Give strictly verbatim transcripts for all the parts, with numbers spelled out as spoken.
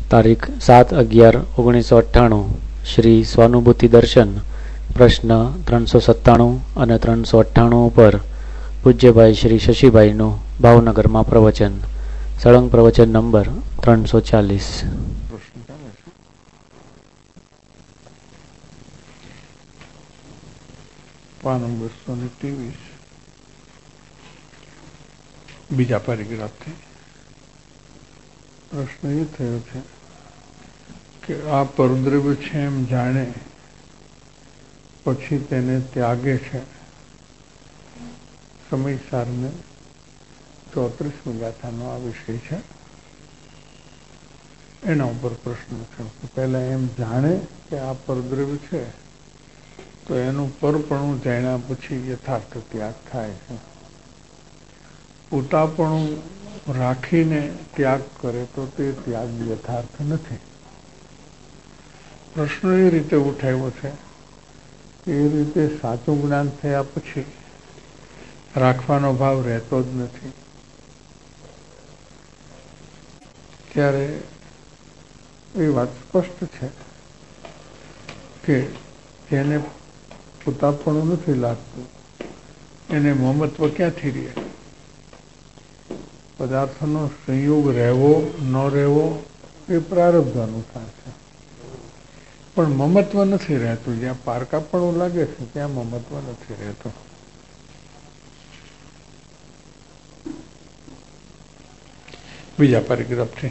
તારીખ સાત અગિયાર ઓગણીસો અઠ્ઠાણું શ્રી સ્વાનુભૂતિ દર્શન પ્રશ્ન ત્રણસો સત્તાણું અને ત્રણસો અઠ્ઠાણું ઉપર પૂજ્યભાઈ શ્રી શશીભાઈનું ભાવનગરમાં પ્રવચન. સળંગ પ્રવચન નંબર ત્રણસો ચાલીસ. પાનું બસો ને ત્રેવીસ બીજા પેરેગ્રાફથી પ્રશ્ન એ થયો છે કે આ પરદ્રવ્ય છે એમ જાણે પછી તેને ત્યાગે છે. સમયસારને ચોત્રીસમી ગાથાનો આ વિષય છે. એના ઉપર પ્રશ્ન છે. પહેલા એમ જાણે કે આ પરદ્રવ્ય છે તો એનું પરપણું જાણ્યા પછી યથાર્થ ત્યાગ થાય છે. પોતાપણું રાખીને ત્યાગ કરે તો તે ત્યાગ યથાર્થ નથી. પ્રશ્ન એ રીતે ઉઠાવ્યો છે કે એ રીતે સાચું જ્ઞાન થયા પછી રાખવાનો ભાવ રહેતો જ નથી. ત્યારે એ વાત સ્પષ્ટ છે કે જેને પોતાપણું નથી લાગતું એને મમત્વ ક્યાંથી રહે? પદાર્થનો સંયોગ રહેવો ન રહેવો એ પ્રારબ્ધ અનુસાર છે, પણ મમત્વ નથી રહેતું. જ્યાં પારકાપણું લાગે છે ત્યાં મમત્વ નથી રહેતું. બીજા પેરેગ્રાફથી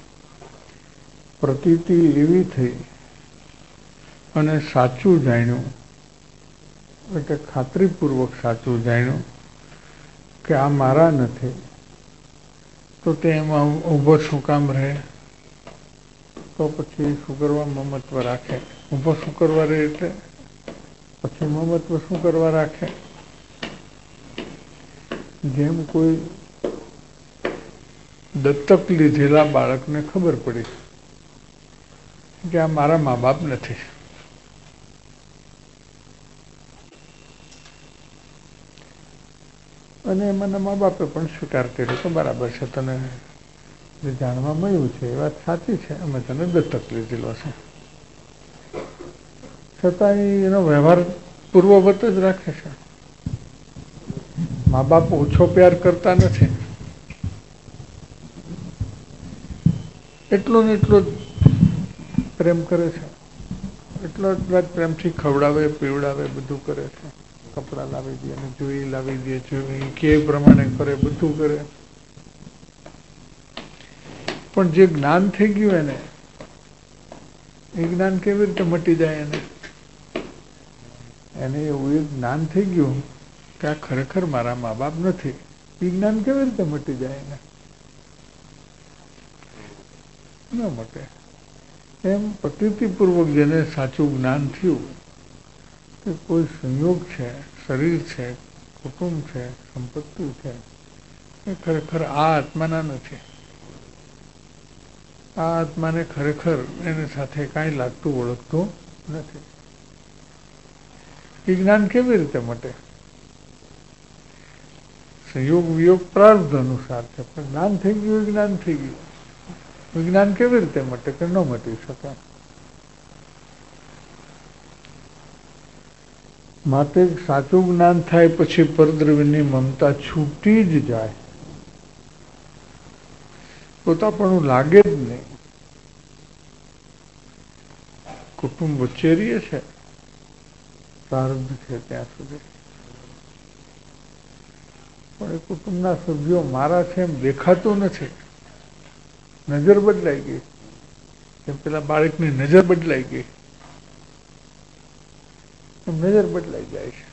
પ્રતીતિ એવી થઈ અને સાચું જાણ્યું, એટલે ખાતરીપૂર્વક સાચું જાણ્યું કે આ મારા નથી, તો તે એમાં ઊભો શું કામ રહે? તો પછી શું કરવા મમત્વ રાખે? ઊભો શું કરવા રહે એટલે પછી મમત્વ શું કરવા રાખે? જેમ કોઈ દત્તક લીધેલા બાળકને ખબર પડી કે આ મારા મા બાપ નથી, અને એમાંના મા બાપે પણ સ્વીકાર કર્યો કે બરાબર છે, તને જે જાણવા મળ્યું છે એ વાત સાચી છે, અમે તને દત્તક લીધેલો છે. છતાં એનો વ્યવહાર પૂર્વવત જ રાખે છે. મા બાપ ઓછો પ્યાર કરતા નથી, એટલો ને એટલો જ પ્રેમ કરે છે. એટલો એટલા જ પ્રેમથી ખવડાવે, પીવડાવે, બધું કરે છે. કપડા લાવી દે અને જોઈ લાવી દે, જોઈ કે પ્રમાણે કરે, બધું કરે. પણ જે જ્ઞાન થઈ ગયું એને, એ જ્ઞાન કેવી રીતે મટી જાય? એને એને એવું એક જ્ઞાન થઈ ગયું કે આ ખરેખર મારા મા બાપ નથી. એ જ્ઞાન કેવી રીતે મટી જાય? એને ન મટે. એમ પ્રતીતિપૂર્વક જેને સાચું જ્ઞાન થયું કે કોઈ સંયોગ છે, શરીર છે, કુટુંબ છે, સંપત્તિ છે, એ ખરેખર આ આત્માના નથી. આ આત્માને ખરેખર એની સાથે કાંઈ લાગતું ઓળખતું નથી. એ જ્ઞાન કેવી રીતે મટે? સંયોગ વિયોગ પ્રારબ્ધ અનુસાર છે, પણ જ્ઞાન થઈ ગયું, જ્ઞાન થઈ ગયું. વિજ્ઞાન કેવી રીતે મટે કે ન મટી શકે? માટે સાચું જ્ઞાન થાય પછી પરદ્રવ્યની મમતા છૂટી જ જાય. પોતાપણું લાગે જ નહીં. કુટુંબ વચ્ચે રહીએ છે, પ્રારબ્ધ છે ત્યાં સુધી, પણ એ કુટુંબના સભ્યો મારા છે એમ દેખાતું નથી. નજર બદલાઈ ગઈ. એમ પેલા બાળકની નજર બદલાઈ ગઈ, એમ નજર બદલાઈ જાય છે.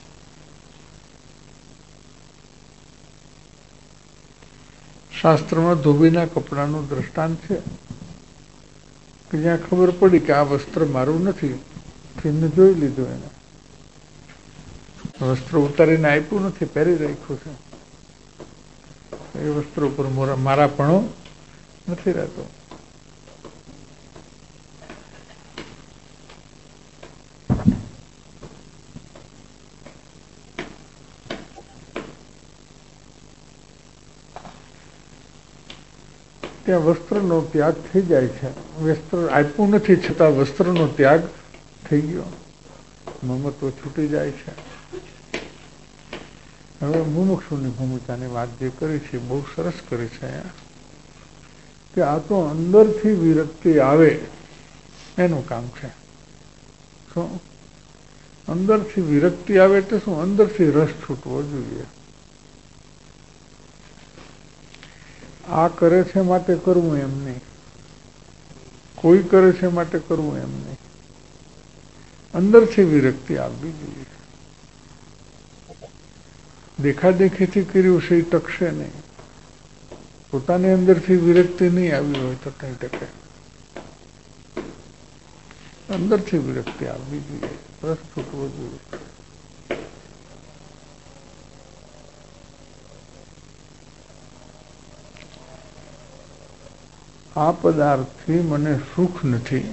શાસ્ત્રમાં ધોબીના કપડાનું દ્રષ્ટાંત છે કે જ્યાં ખબર પડી કે આ વસ્ત્ર મારું નથી, ચિહ્ન જોઈ લીધું. એને વસ્ત્ર ઉતારીને આપ્યું નથી, પહેરી રાખ્યું છે. એ વસ્ત્ર ઉપર મારા પણ નથી રહેતો. ત્યાં વસ્ત્રનો ત્યાગ થઈ જાય છે. વસ્ત્ર આપ્યું નથી છતાં વસ્ત્રનો ત્યાગ થઈ ગયો, મમત્વ છૂટી જાય છે. હવે મુમુક્ષુની ભૂમિકાની વાત જે કરી છે બહુ સરસ કરી છે કે આ તો અંદરથી વિરક્તિ આવે એનું કામ છે. શું અંદરથી વિરક્તિ આવે એટલે શું? અંદરથી રસ છૂટવો જોઈએ. આ કરે છે માટે કરવું એમ નહીં, કોઈ કરે છે માટે કરવું એમ નહીં, અંદરથી વિરક્તિ આવવી જોઈએ. દેખાદેખીથી કર્યું છે એ ટકશે નહીં. પોતાની અંદરથી વિરક્તિ નહીં આવી હોય તો કઈ ટકે. અંદરથી વિરક્તિ આવવી જોઈએ, રસ છૂટવો જોઈએ. આ પદાર્થથી મને સુખ નથી,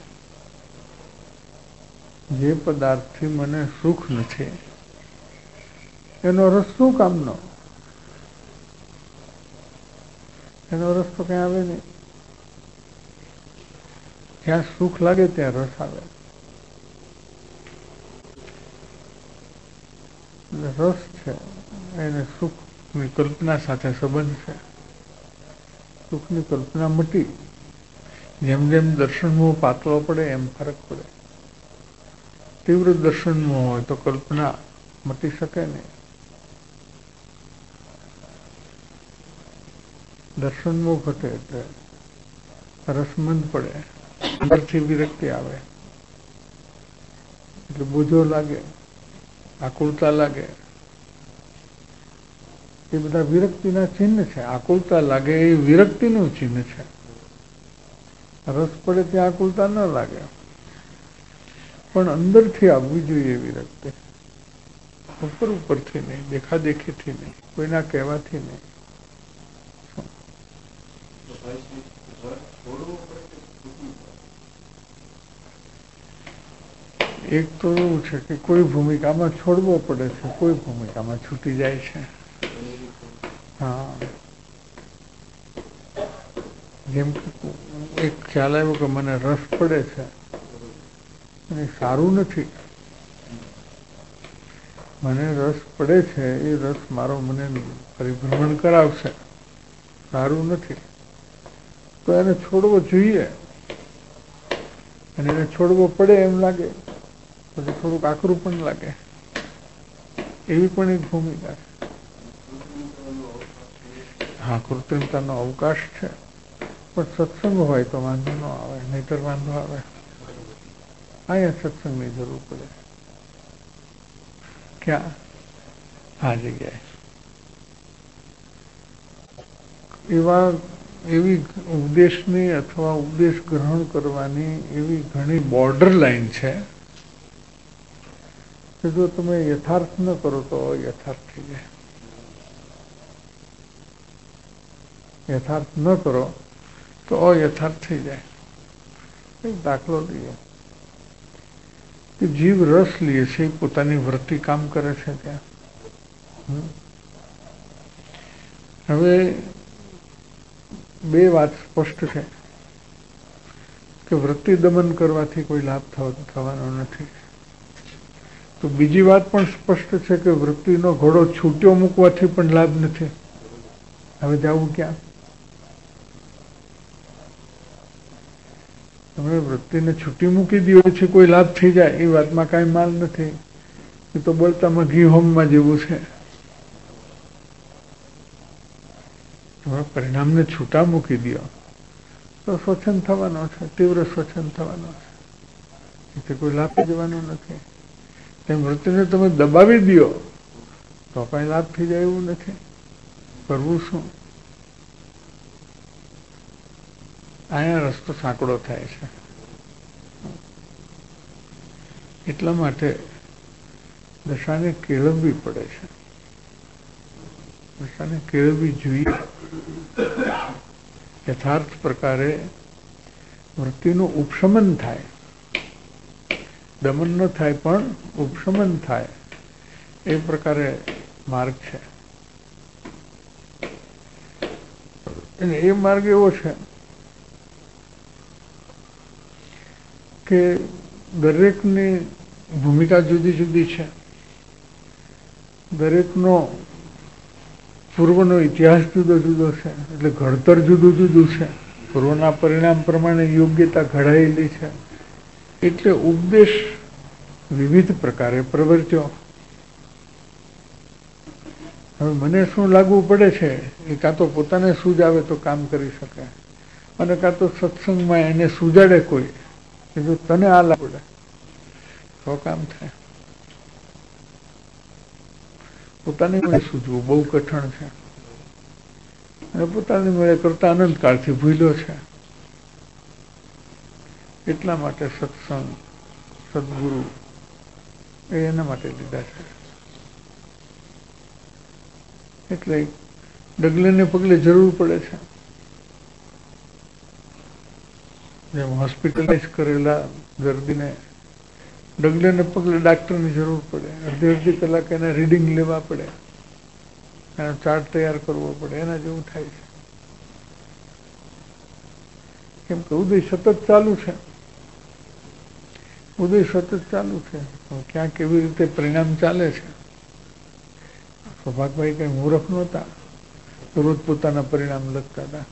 જે પદાર્થથી મને સુખ નથી એનો રસ શું કામનો? એનો રસ તો કઈ આવે નહીં. જ્યાં સુખ લાગે ત્યાં રસ આવે. રસ છે એને સુખની કલ્પના સાથે સંબંધ છે. સુખની કલ્પના મટી, જેમ જેમ દર્શનમોહ પાતળો પડે એમ ફરક પડે. તીવ્ર દર્શનમોહ હોય તો કલ્પના મટી શકે નહીં. દર્શનમોહ ઘટે એટલે રસમંદ પડે, અંદરથી વિરક્તિ આવે એટલે બોજો લાગે, આકુળતા લાગે. એ બધા વિરક્તિના ચિહ્ન છે. આકુળતા લાગે એ વિરક્તિનું ચિહ્ન છે. રસ પડે ત્યાં આકુળતા ન લાગે, પણ અંદરથી આવવી જોઈએ વિરક્તિ. ઉપર ઉપરથી નહીં, દેખાદેખીથી નહીં, કોઈના કહેવાથી નહીં. એક તો એવું છે કે કોઈ ભૂમિકામાં છોડવો પડે છે, કોઈ ભૂમિકામાં છૂટી જાય છે. હા, જેમ કે એક ખ્યાલ આવ્યો કે મને રસ પડે છે અને સારું નથી. મને રસ પડે છે, એ રસ મારો મને પરિભ્રમણ કરાવશે, સારું નથી, તો એને છોડવો જોઈએ. અને એને છોડવો પડે એમ લાગે પછી થોડુંક આકરું પણ લાગે, એવી પણ એક ભૂમિકા છે. હા, કૃત્રિમતાનો અવકાશ છે, પણ સત્સંગ હોય તો વાંધો ન આવે, નહીતર વાંધો આવે. અહીંયા સત્સંગની જરૂર પડે. ક્યાં? આ જગ્યાએ એવા એવી ઉપદેશની અથવા ઉપદેશ ગ્રહણ કરવાની એવી ઘણી બોર્ડર લાઈન છે કે જો તમે યથાર્થ ન કરો તો અયથાર્થ થઈ જાય. યથાર્થ ન કરો તો અયથાર્થ થઈ જાય. એક દાખલો લઈએ કે જીવ રસ લે છે, પોતાની વૃત્તિ કામ કરે છે ત્યાં. હવે બે વાત સ્પષ્ટ છે કે વૃત્તિ દમન કરવાથી કોઈ લાભ થવાનો નથી. તો બીજી વાત પણ સ્પષ્ટ છે કે વૃત્તિનો ઘોડો છૂટ્યો મૂકવાથી પણ લાભ નથી. હવે જવું ક્યાં? તમે વૃત્તિને છૂટી મૂકી દો છે કોઈ લાભ થઈ જાય એ વાતમાં કાંઈ માલ નથી. એ તો બોલતામાં ઘી હોમમાં જેવું છે. તમે પરિણામને છૂટા મૂકી દો તો સ્વચ્છંદ થવાનો છે, તીવ્ર સ્વચ્છંદ થવાનો છે, એટલે કોઈ લાભ જવાનો નથી. તેમ વૃત્તિને તમે દબાવી દો તો કાંઈ લાભ થઈ જાય એવું નથી. કરવું શું? અહીંયા રસ્તો સાંકડો થાય છે. એટલા માટે દશાને કેળવવી પડે છે. દશાને કેળવવી જોઈએ. યથાર્થ પ્રકારે વૃત્તિનું ઉપશમન થાય, દમન ન થાય પણ ઉપશમન થાય, એ પ્રકારે માર્ગ છે. અને એ માર્ગ એવો છે કે દરેકની ભૂમિકા જુદી જુદી છે, દરેકનો પૂર્વનો ઇતિહાસ જુદો જુદો છે, એટલે ઘડતર જુદું જુદું છે, પૂર્વના પરિણામ પ્રમાણે યોગ્યતા ઘડાયેલી છે, એટલે ઉપદેશ વિવિધ પ્રકારે પ્રવર્ત્યો. હવે મને શું લાગવું પડે છે એ કાં તો પોતાને સૂઝ આવે તો કામ કરી શકે, અને કાં તો સત્સંગમાં એને સૂજાડે કોઈ કે જો તને આ લાગુ પડે તો કામ થાય. પોતાની મેળે સૂઝવું બહુ કઠણ છે, અને પોતાની મેળે કરતા અનંતકાળથી ભૂલ્યો છે. એટલા માટે સત્સંગ, સદગુરુ એ એના માટે લીધા છે. એટલે ડગલે ને પગલે જરૂર પડે છે. જેમ હોસ્પિટલાઇઝ કરેલા દર્દીને ડગલે ને પગલે ડાક્ટરની જરૂર પડે, અડધી અડધી કલાક એને રીડિંગ લેવા પડે, એનો ચાર્ટ તૈયાર કરવો પડે, એના જેવું થાય છે. કેમ કે ઉદય સતત ચાલુ છે, ઉદય સતત ચાલુ છે. ક્યાં કેવી રીતે પરિણામ ચાલે છે. સૌભાગભાઈ કઈ મૂર્ખ નહોતા, રોજ પોતાના પરિણામ લખતા હતા.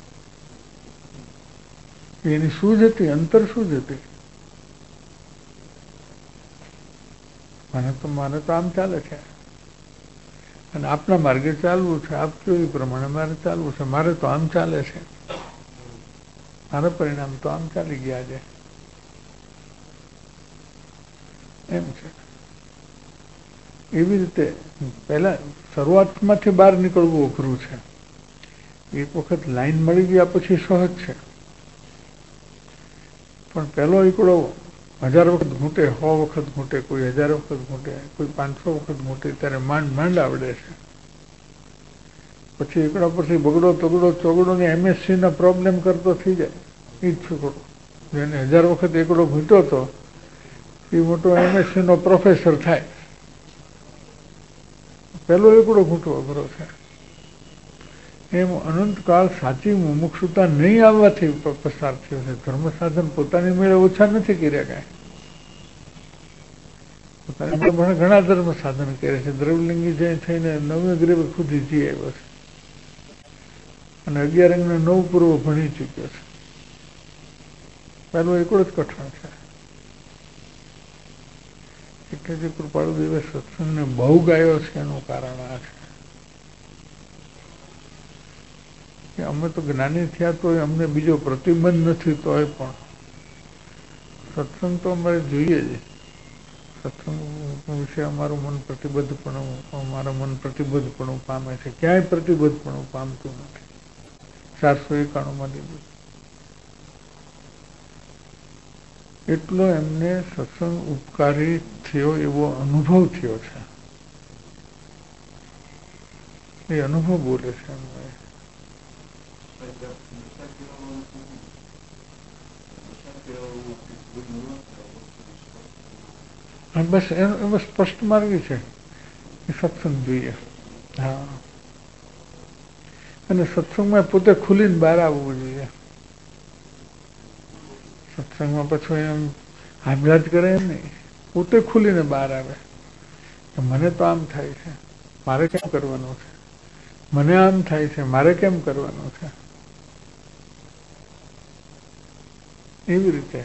એની સૂઝ હતી, અંતર સૂઝ હતી. મને તો માને તો આમ ચાલે છે, અને આપના માર્ગે ચાલવું છે, આપ કેવી પ્રમાણે મારે ચાલવું છે, મારે તો આમ ચાલે છે, મારા પરિણામ તો આમ ચાલી ગયા છે, એમ છે. એવી રીતે પહેલા શરૂઆતમાંથી બહાર નીકળવું અઘરું છે. એક વખત લાઈન મળી ગયા પછી સહજ છે, પણ પહેલો એકડો હજાર વખત ઘૂંટે, સો વખત ઘૂંટે, કોઈ હજાર વખત ઘૂંટે, કોઈ પાંચસો વખત ઘૂંટે, ત્યારે માંડ માંડ આવડે છે. પછી એકડા પછી બગડો તગડો ચોગડો ને એમએસસી ના પ્રોબ્લેમ કરતો થઈ જાય. એ જ છોકરો જેને હજાર વખત એકડો ઘૂંટ્યો હતો એ મોટો એમએસસી નો પ્રોફેસર થાય. પહેલો એકડો ઘૂંટવો અઘરો છે. એમ અનંતકાળ સાચી મુમુક્ષુતા નહીં આવવાથી પસાર થયો છે. ધર્મ સાધન પોતાની મેળે ઓછા નથી કર્યા કાંઈ, પોતાની મેળે ઘણા ધર્મ સાધન કરે છે. દ્રવલિંગી જય થઈને નવે ગ્રેવે ખુદી જઈ આવ્યો છે, અને અગિયાર અંગને નવ પૂર્વ ભણી ચૂક્યો છે. પહેલો એકડો જ કઠણ છે. એટલે જે કૃપાળુ દેવે સત્સંગને બહુ ગાયો છે એનું કારણ આ છે કે અમે તો જ્ઞાની થયા તો અમને બીજો પ્રતિબંધ નથી, તોય પણ સત્સંગ તો અમારે જોઈએ જ. સત્સંગ વિશે અમારું મન પ્રતિબદ્ધપણું અમારા મન પ્રતિબદ્ધપણું પામે છે. ક્યાંય પ્રતિબદ્ધપણું પામતું નથી. ચારસો એકાણું માં લીધું એટલો એમને સત્સંગ ઉપકારી થયો એવો અનુભવ થયો છે. એ અનુભવ બોલે છે એમને. બસ એનો સ્પષ્ટ માર્ગ છે કે સત્સંગ જોઈએ. હા, અને સત્સંગમાં પોતે ખુલીને બહાર આવવું જોઈએ. સત્સંગમાં પછી એમ હામલાજ કરે એમ નહીં, પોતે ખુલીને બહાર આવે કે મને તો આમ થાય છે, મારે કેમ કરવાનું છે, મને આમ થાય છે, મારે કેમ કરવાનું છે. એવી રીતે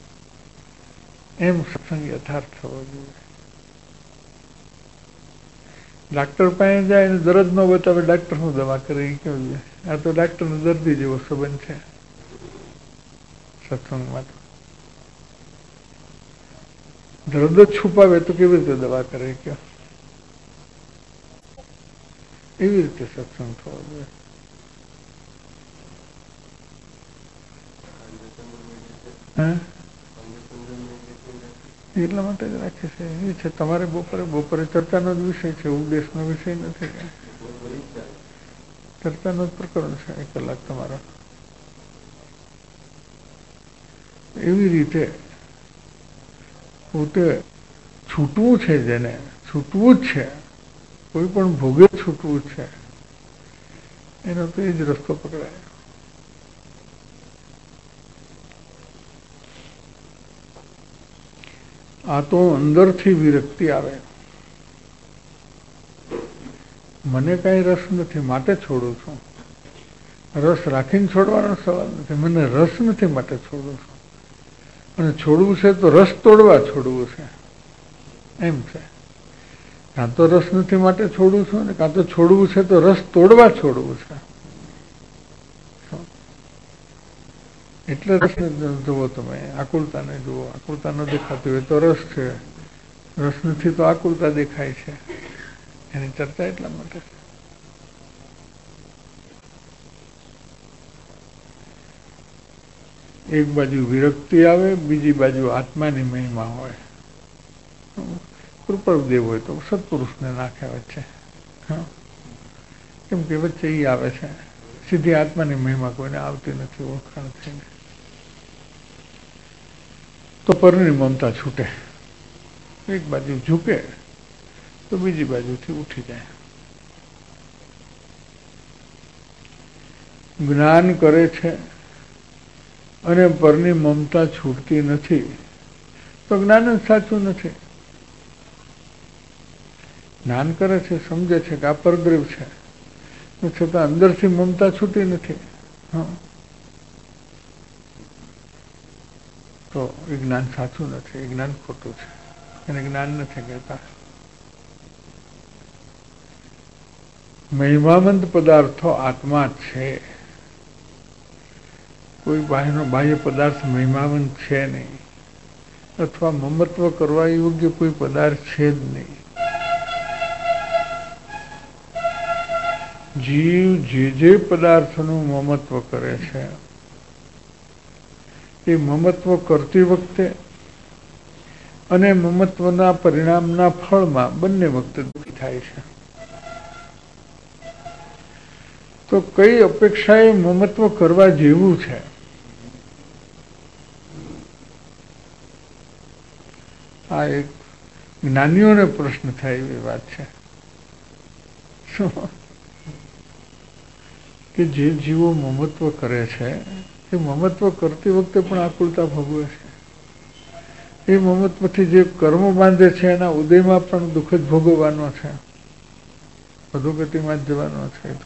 એમ સત્સંગ યથાર્થ થવો જોઈએ. ડાક્ટર પાસે જાય ને દરદ ન બતાવે, ડાક્ટર શું દવા કરે એ કેવું છે. આ તો ડાક્ટર નો દર્દી જેવો સંબંધ છે સત્સંગમાં. તો દર્દ જ છુપાવે તો કેવી રીતે દવા કરે કયો. એવી રીતે સત્સંગ થવો જોઈએ. હા, એટલા માટે જ રાખે છે. એ છે તમારે બપોરે બપોરે ચર્ચાનો જ વિષય છે, ઉપદેશનો વિષય નથી. ચર્ચાનો જ પ્રકરણ છે એક કલાક તમારો. એવી રીતે પોતે છૂટવું છે, જેને છૂટવું જ છે, કોઈ પણ ભોગે છૂટવું છે, એનો તો એ જ રસ્તો પકડાય. આ તો અંદરથી વિરક્તિ આવે. મને કઈ રસ નથી માટે છોડું છું. રસ રાખીને છોડવાનો સવાલ નથી. મને રસ નથી માટે છોડું છું. અને છોડવું છે તો રસ તોડવા છોડવું છે એમ છે. કાં તો રસ નથી માટે છોડું છું ને કાં તો છોડવું છે તો રસ તોડવા છોડવું છે. એટલે રસને જુઓ, તમે આકુલતાને જુઓ. આકુલતા ન દેખાતી હોય તો રસ છે, રસ નથી તો આકુલતા દેખાય છે. એની ચર્ચા એટલા માટે છે. એક બાજુ વિરક્તિ આવે, બીજી બાજુ આત્માની મહિમા હોય. કૃપાળુદેવ હોય તો સત્પુરુષને નાખે વચ્ચે. હા, કેમ કે વચ્ચે એ આવે છે. સીધી આત્માની મહિમા કોઈને આવતી નથી ઓળખાણ થઈને. તો પરની મમતા છૂટે. એક બાજુ ઝૂકે તો બીજી બાજુથી ઉઠી જાય. જ્ઞાન કરે છે અને પરની મમતા છૂટતી નથી તો જ્ઞાન જ સાચું નથી. જ્ઞાન કરે છે, સમજે છે કે આ પરદ્રવ છે, છતાં અંદરથી મમતા છૂટી નથી. હા, તો એ જ્ઞાન સાચું નથી, એ જ્ઞાન ખોટું છે. એને જ્ઞાન નથી કહેતા. મહિમામંત પદાર્થો આત્મા છે. કોઈ બાહ્યનો બાહ્ય પદાર્થ મહિમાવંત છે નહીં, અથવા મમત્વ કરવા યોગ્ય કોઈ પદાર્થ છે જ નહીં. જીવ જે જે પદાર્થનું મમત્વ કરે છે એ મમત્વ કરતી વખતે અને મમત્વના પરિણામના ફળમાં બંને વખતે દુઃખી થાય છે. તો કઈ અપેક્ષાએ મમત્વ કરવા જેવું છે? આ એક જ્ઞાનીઓને પ્રશ્ન થાય એવી વાત છે કે જે જીવો મમત્વ કરે છે એ મમત્વ કરતી વખતે પણ આકુલતા ભોગવે છે. એ મમત્વથી જે કર્મ બાંધે છે એના ઉદયમાં પણ દુઃખ જ ભોગવવાનો છે, અધોગતિમાં જ જવાનો છે. તો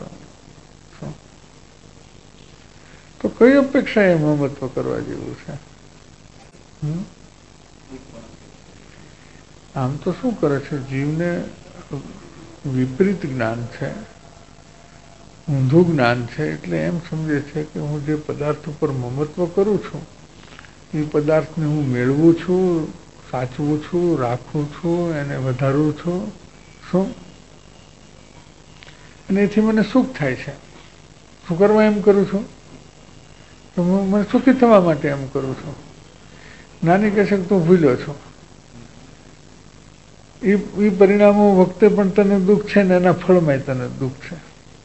તો કઈ અપેક્ષા એ મમત્વ કરવા જેવું છે? આમ તો શું કરે છે? જીવને વિપરીત જ્ઞાન છે, ઊંધું જ્ઞાન છે. એટલે એમ સમજે છે કે હું જે પદાર્થ ઉપર મમત્વ કરું છું એ પદાર્થને હું મેળવું છું, સાચવું છું, રાખું છું, એને વધારું છું. શું? અને એથી મને સુખ થાય છે. શું કરવા એમ કરું છું? તો હું મને સુખી થવા માટે એમ કરું છું. નાની કહે છે કે તું ભૂલ્યો છો. એ એ પરિણામો વખતે પણ તને દુઃખ છે ને એના ફળમાં તને દુઃખ છે.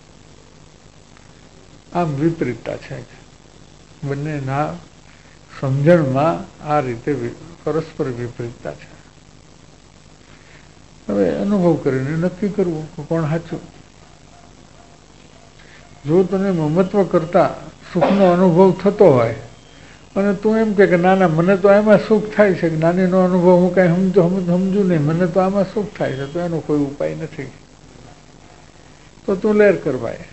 આમ વિપરીતતા છે. બંનેના સમજણમાં આ રીતે પરસ્પર વિપરીતતા છે. હવે અનુભવ કરીને નક્કી કરવું કોણ સાચું. જો તને મમત્વ કરતા સુખનો અનુભવ થતો હોય અને તું એમ કે ના ના મને તો એમાં સુખ થાય છે, જ્ઞાનીનો અનુભવ હું કાંઈ સમજો સમજુ નહીં, મને તો આમાં સુખ થાય છે, તો એનો કોઈ ઉપાય નથી, તો તું લેર કર ભાઈ.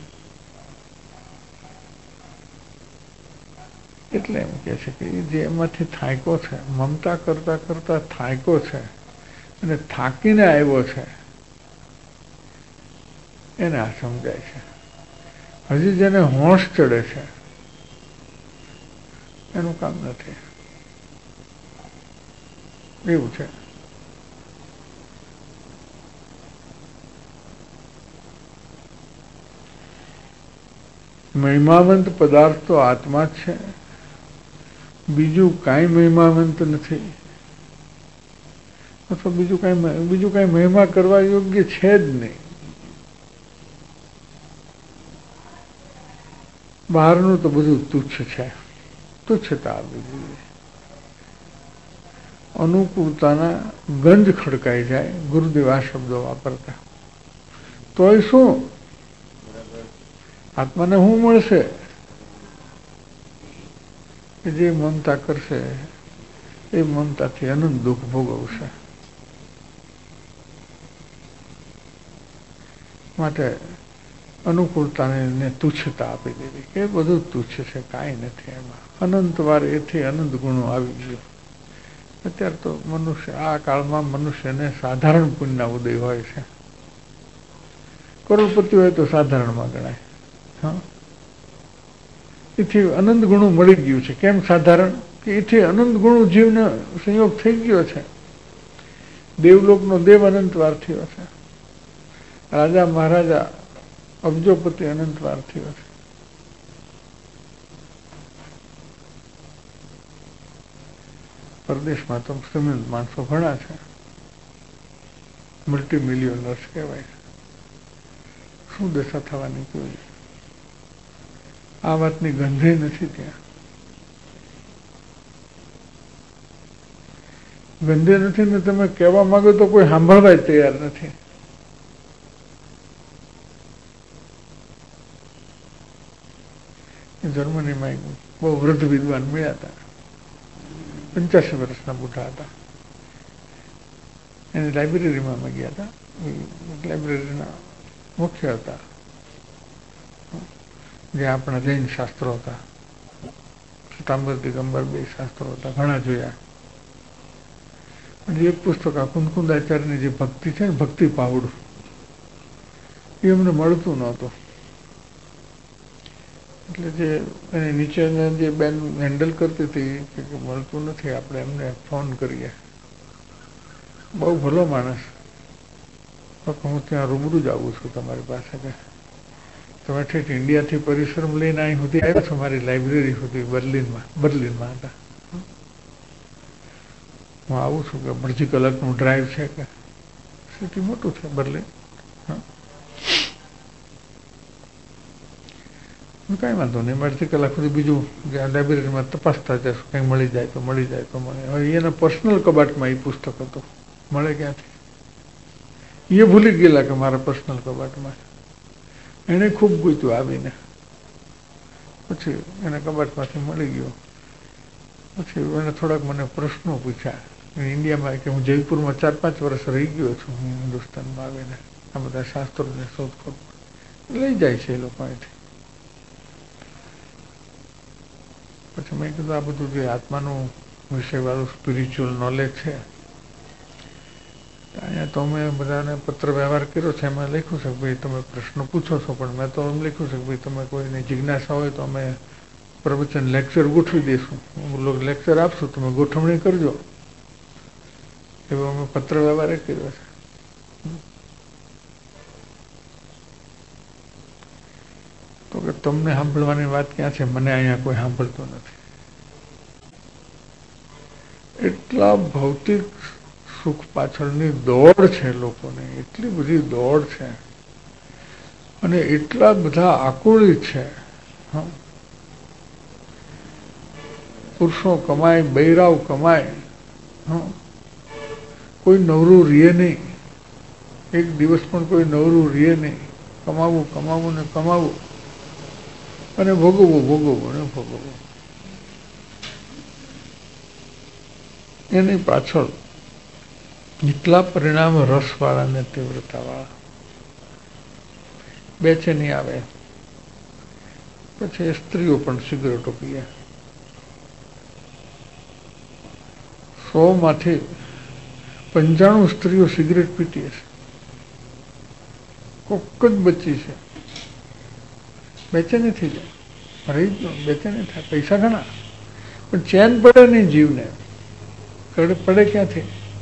એટલે એમ કે છે કે જે એમાંથી થાયકો છે, મમતા કરતા કરતા થાયકો છે અને થાકીને આવ્યો છે એને આ સમજાય છે. હજી જેને હોંશ ચડે છે એનું કામ નથી. એવું છે. મહિમાવંત પદાર્થ તો આત્મા જ છે, બીજું કાંઈ મહિમાવંત નથી, અથવા બીજું કાંઈ બીજું કાંઈ મહિમા કરવા યોગ્ય છે જ નહીં. બહારનું તો બધું તુચ્છ છે, તુચ્છતા આવવી જોઈએ. અનુકૂળતાના ગંજ ખડકાઈ જાય, ગુરુદેવ આ શબ્દો વાપરતા. તોય શું આત્માને શું મળશે? કે જે મમતા કરશે એ મમતાથી અનંત દુઃખ ભોગવશે. માટે અનુકૂળતાને તુચ્છતા આપી દીધી કે બધું તુચ્છ છે, કાંઈ નથી એમાં. અનંત વાર એથી અનંત ગુણો આવી ગયો. અત્યારે તો મનુષ્ય આ કાળમાં મનુષ્યને સાધારણ પુણ્યના ઉદય હોય છે. કરોડપતિ હોય તો સાધારણમાં ગણાય. હા, એથી અનંત ગુણો મળી ગયું છે. કેમ સાધારણ? કે એથી અનંત ગુણો જીવને સંયોગ થઈ ગયો છે. દેવલોકનો દેવ અનંત વાર થયો છે. રાજા મહારાજા અબજોપતિ અનંત વાર થયો છે. પરદેશમાં તો શ્રીમંત માણસો ઘણા છે, મલ્ટી મિલિયનર્સ કહેવાય. શું દશા થવાની જોઈએ? આ વાતની ગંધે નથી ત્યાં. ગંધે નથી ને તમે કહેવા માંગો તો કોઈ સાંભળવા જ તૈયાર નથી. જર્મનીમાં એક બહુ વૃદ્ધ વિદ્વાન મળ્યા હતા. પંચ્યાસી વર્ષના બુઢા હતા. એની લાઇબ્રેરીમાં અમે ગયા હતા. લાઇબ્રેરીના મુખ્ય હતા, જે આપણા જૈન શાસ્ત્રો હતા, શ્વેતાંબર દિગંબર બે શાસ્ત્રો હતા, ઘણા જોયા. અને એક પુસ્તક આ કુંદકુંદાચાર્યની જે ભક્તિ છે ને, ભક્તિ પાવડું, એ અમને મળતું નહોતું. એટલે જે એની નીચે જે બેન હેન્ડલ કરતી હતી કે મળતું નથી, આપણે એમને ફોન કરીએ. બહુ ભલો માણસ. હું ત્યાં રૂબરૂ જ આવું છું તમારી પાસે. કે તમે ઠીક ઇન્ડિયાથી પરિશ્રમ લઈને અહીં સુધી આવ્યો છો, મારી લાઇબ્રેરી સુધી બર્લિનમાં બર્લિનમાં હતા. હું આવું છું કે અડધી કલાકનું ડ્રાઈવ છે, કે સિટી મોટું છે બર્લિન. કાંઈ વાંધો નહીં, અડધી કલાક સુધી બીજું લાઇબ્રેરીમાં તપાસતા જશું, કંઈ મળી જાય તો મળી જાય તો મળે. હવે એના પર્સનલ કબાટમાં એ પુસ્તક હતું, મળે ક્યાંથી? એ ભૂલી ગયેલા કે મારા પર્સનલ કબાટમાં. એને ખૂબ ગૂંચ્યું આવીને, પછી એના કબાટમાંથી મળી ગયો. પછી એને થોડાક મને પ્રશ્નો પૂછ્યા. ઇન્ડિયામાં કે હું જયપુરમાં ચાર પાંચ વર્ષ રહી ગયો છું, હું હિન્દુસ્તાનમાં આવીને આ બધા શાસ્ત્રોને શોધખોળ લઈ જાય છે એ લોકો અહીંથી. પછી મેં કીધું આ બધું જે આત્માનું વિષયવાળું સ્પિરિચ્યુઅલ નોલેજ છે, અહીંયા તો મેં બધાને પત્ર વ્યવહાર કર્યો છે, એમાં લખ્યું છે કે ભાઈ તમે પ્રશ્ન પૂછો છો, પણ મેં તો એમ લખ્યું છે કે ભાઈ તમે કોઈને જિજ્ઞાસા હોય તો અમે પ્રવચન લેક્ચર ગોઠવી દઈશું, લેક્ચર આપશું, તમે ગોઠવણી કરજો. એવો અમે પત્ર વ્યવહાર કર્યો છે. તો કે તમને સાંભળવાની વાત ક્યાં છે, મને અહીંયા કોઈ સાંભળતો નથી. એટલા ભૌતિક સુખ પાછળની દોડ છે લોકોને, એટલી બધી દોડ છે, અને એટલા બધા આકુળિત છે. પુરુષો કમાય, બૈરાવ કમાય, કોઈ નવરું રીએ નહીં, એક દિવસ પણ કોઈ નવરું રીએ નહીં. કમાવું કમાવું ને કમાવું, અને ભોગવવું ભોગવવું ને ભોગવવું. એની પાછળ એટલા પરિણામ રસવાળા ને તીવ્રતાવાળા. બેચેની આવે. પછી સ્ત્રીઓ પણ સિગરેટો પીએ. સો માંથી પંચાણું સ્ત્રીઓ સિગરેટ પીતી હશે, કોક જ બચી છે. બેચેની થઈ જાય, રહી જ બેચેની થાય. પૈસા ઘણા, પણ ચેન પડે નહીં જીવને. પડે ક્યાંથી?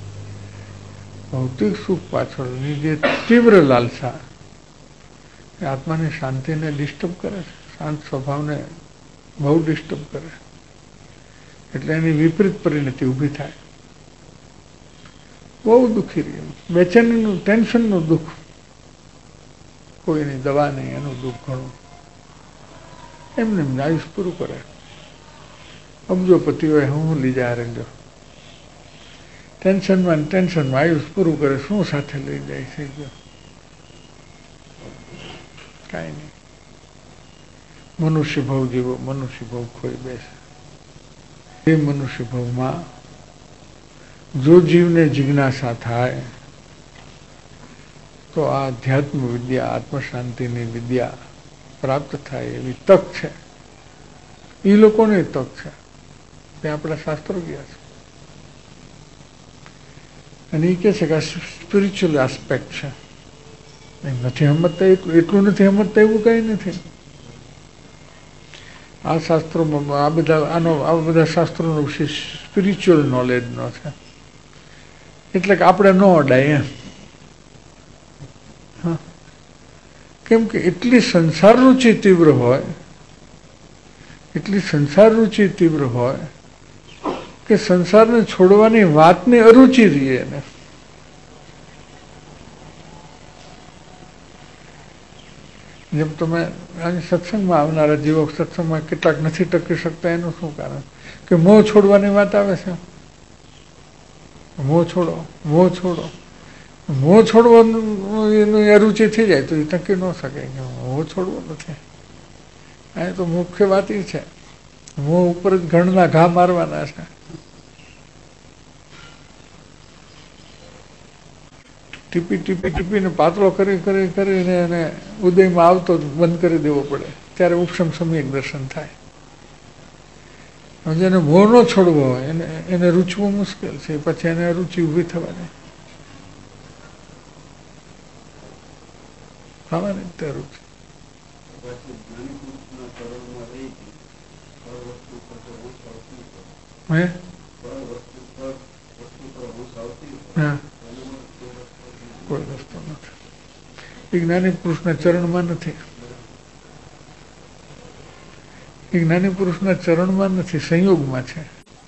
ભૌતિક સુખ પાછળની જે તીવ્ર લાલસા એ આત્માની શાંતિને ડિસ્ટર્બ કરે છે, શાંત સ્વભાવને બહુ ડિસ્ટર્બ કરે. એટલે એની વિપરીત પરિણતિ ઊભી થાય. બહુ દુઃખી રહ્યું. બેચેનીનું, ટેન્શનનું દુઃખ, કોઈની દવા નહીં, એનું દુઃખ ઘણું. એમને આયુષ પૂરું કરે. અબજોપતિ હોય હું લીજા રહેજો, ટેન્શનમાં ટેન્શનમાં આયુષ પૂરું કરે. શું સાથે લઈ જાય છે? કાંઈ નહીં. મનુષ્ય ભાવ જેવો મનુષ્ય ભાવ ખોઈ બેસે. એ મનુષ્ય ભાવમાં જો જીવને જિજ્ઞાસા થાય તો આ અધ્યાત્મ વિદ્યા, આત્મશાંતિની વિદ્યા પ્રાપ્ત થાય એવી તક છે. એ લોકોની તક છે. ત્યાં આપણા શાસ્ત્રો ગયા છે અને એ કહે છે કે આ સ્પિરિચ્યુઅલ એસ્પેક્ટ છે. નથી સમજતા એટલું એટલું નથી સમજતા એવું કઈ નથી. આ શાસ્ત્રોમાં આ બધા આનો આ બધા શાસ્ત્રોનો વિશે સ્પિરિચ્યુઅલ નોલેજનો છે. એટલે કે આપણે ન અડાય એમ. હા, કેમ કે એટલી સંસાર રૂચિ તીવ્ર હોય, એટલી સંસાર રૂચિ તીવ્ર હોય કે સંસારને છોડવાની વાતની અરુચિ રહીએ એને. જેમ તમે આજે સત્સંગમાં આવનારા જીવો સત્સંગમાં કેટલાક નથી ટકી શકતા, એનું શું કારણ? કે મોહ છોડવાની વાત આવે છે. મોહ છોડો, મોહ છોડો, મોહ છોડવાનું એનું અરુચિ થઈ જાય તો એ ટકી ન શકે. મોહ છોડવો નથી. આ તો મુખ્ય વાત એ છે, મોહ ઉપર જ ઘણના ઘા મારવાના છે. ટીપી ટીપી ટીપીને પાતળો કરી કરી કરીને એને ઉદયમાં આવતો બંધ કરી દેવો પડે, ત્યારે ઉપશમ સમ્યક દર્શન થાય. જેને મોહ ન છોડવો હોય એને એને રૂચવું મુશ્કેલ છે. પછી એને અરુચિ ઊભી થવાની થવાની તે અરુચિ. હે હા, કોઈ રસ્તો નથી. એ જ્ઞાની પુરુષના ચરણમાં નથી. એ જ્ઞાની પુરુષના ચરણમાં નથી, સંયોગમાં છે.